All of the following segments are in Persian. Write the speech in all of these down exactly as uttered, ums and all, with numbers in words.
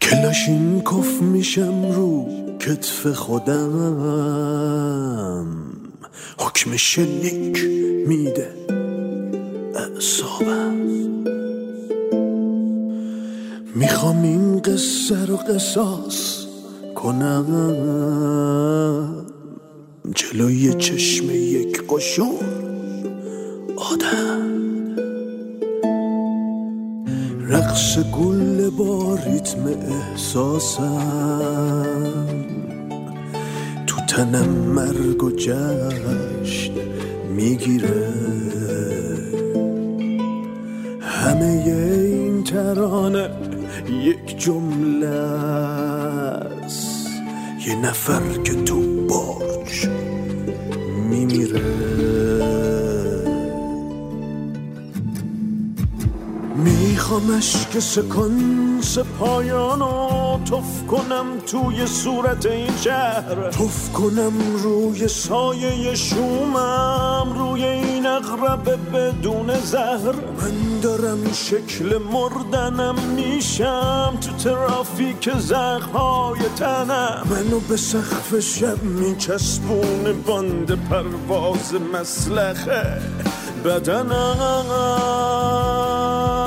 کلاشینکوف میشم رو کتف خودم، حکم شلیک میده اعصابم. میخوام این قصه رو قصاص کنم جلوی چشم یک قشون آدم. رقص گل با ریتم احساسم، تو تنم مرگ و جشن میگیره. همه این ترانه یک جمله است، یه نفر که تو برج میمیره. میخوام اشک سکانس پایانو تف کنم توی صورت این شهر، تف کنم روی سایه شومم، روی این اغرب بدون زهر. من دارم شکل مردنم میشم تو ترافیک زخم‌های تنم. منو به سقف شب میچسبونه باند پرواز مسلخه بدنم.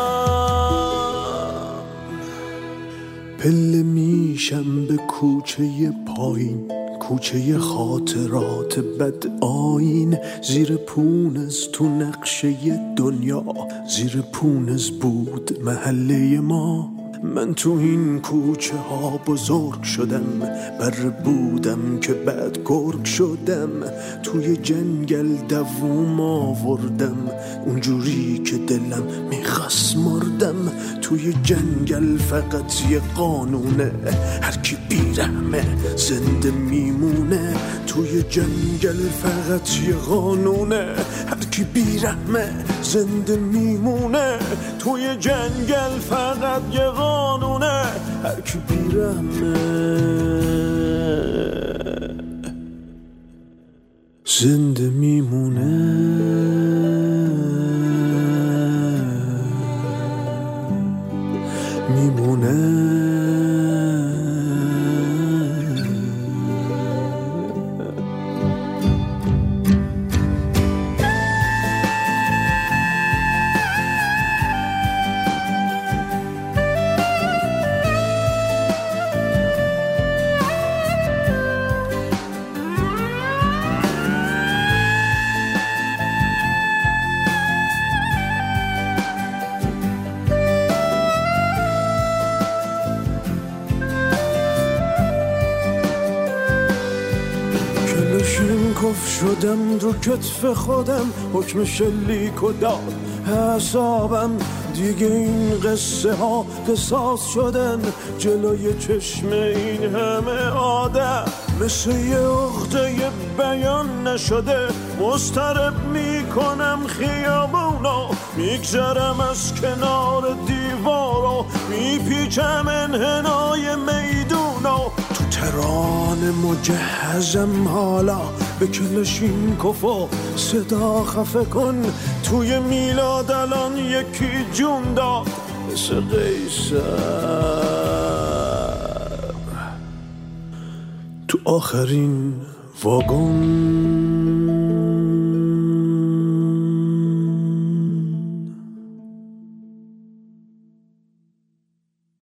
پله میشم به کوچه پایین، کوچه خاطرات بد آین. زیر پونز تو نقشه دنیا، زیر پونز بود محله ما. من تو این کوچه ها بزرگ شدم، بر بودم که بعد گرگ شدم. توی جنگل دووم آوردم اونجوری که دلم میخواست مردم. توی جنگل فقط یه قانونه، هر کی بیرحمه زنده میمونه. توی جنگل فقط یه قانونه، هر کی بیرحمه زنده میمونه. توی جنگل فقط یه قانونه، هر کی بیرحمه زنده میمونه. میمونه. کلاشینکوف شدم رو کتف خودم، حکم شلیک و داد حسابم. دیگه این قصه ها قصاص شدن جلوی چشم این همه آدم. مثل یه عقده بیان نشده مضطرب میکنم خیابونو. میگذرم از کنار دیوارو، میپیچم انحنای میدونو. تو ترانه مجهزم حالا به کلاشینکوف و صدا خفه کن. توی میلاد الان یکی جون داد مثل قیصر تو آخرین واگن.